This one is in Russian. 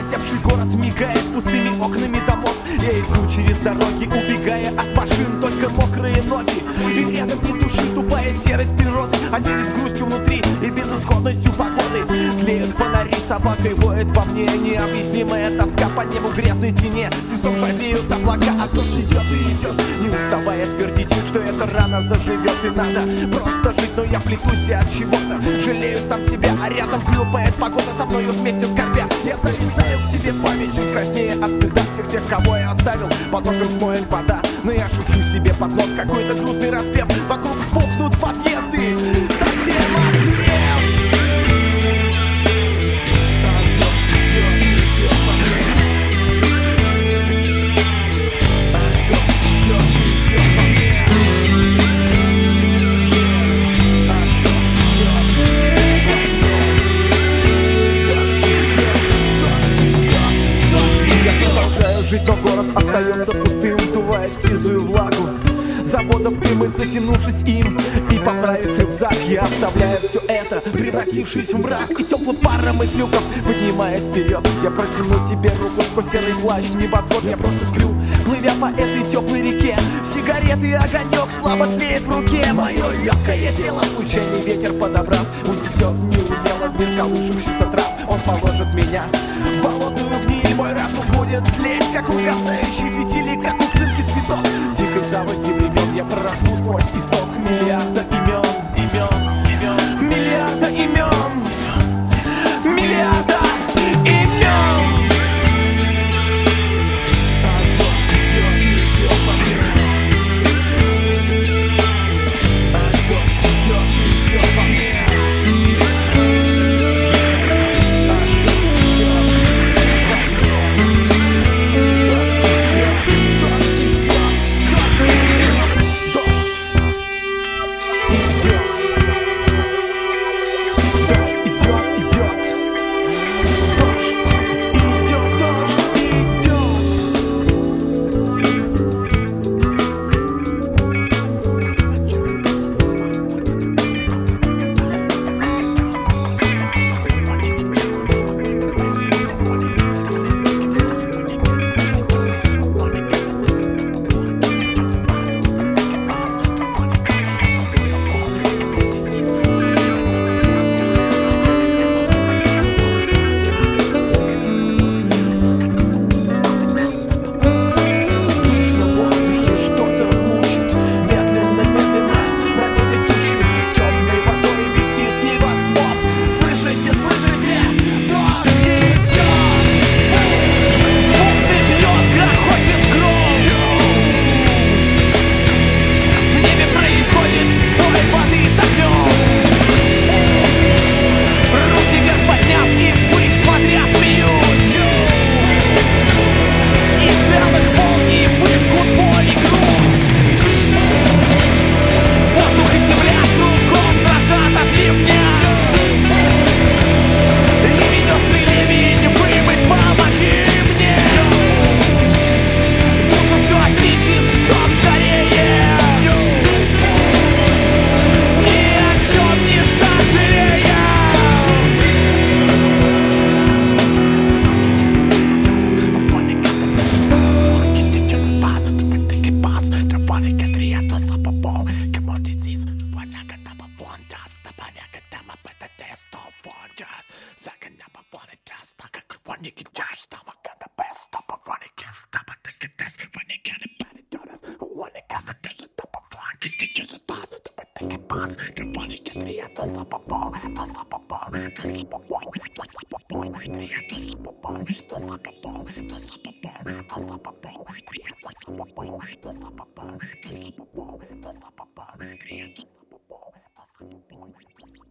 Осевший город мигает пустыми окнами домов. Я иду через дороги, убегая от машин, только мокрые ноги. И рядом ни души, тупая серость природы осенит грустью внутри и безысходностью погоды. Тлеют фонари, собакой воет во мне необъяснимая тоска по небу, грязной стене. Свистом шагреют облака, а дождь идет и идет, не уставая твердить, что это рано заживет. И надо просто жить, но я плетусь от чего-то. Жалею сам себя, а рядом хлюпает погода, со мною вместе скорбя. Я залезаю к себе в память, чуть краснее от стыда всех тех, кого я оставил. Потоком смоет вода, но я шучу себе под нос какой-то грустный распев. Вокруг пухнут подъезды, совсем отсырев. Но город остается пустым, вдувая в сизую влагу заводов дым, и затянувшись им и поправив рюкзак, я оставляю все это, превратившись в мрак. И теплым паром из люков, поднимаясь вперед, я протяну тебе руку сквозь серый плащ, небосвод. Я просто сплю, плывя по этой теплой реке. Сигареты и огонек слабо тлеет в руке. Мое легкое тело случайный ветер подобрав унесет неумело в мир колышущихся трав. Он положит меня в болотную гниль, мой разум будет тлеть, как угасающий фитиль, как ушибки цветов. В тихой заводе времен я прорасту сквозь исток миллиарда имен, миллиарда имен, миллиарда имен. Three.